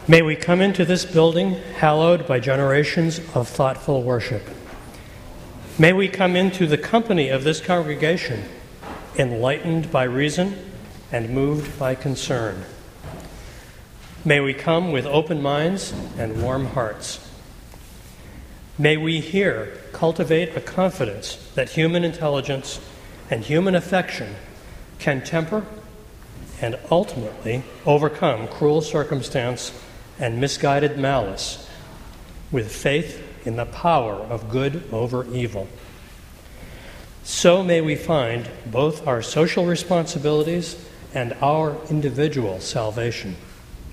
May we come into this building hallowed by generations of thoughtful worship. May we come into the company of this congregation enlightened by reason and moved by concern. May we come with open minds and warm hearts. May we here cultivate a confidence that human intelligence and human affection can temper and ultimately overcome cruel circumstance and misguided malice with faith in the power of good over evil. So may we find both our social responsibilities and our individual salvation.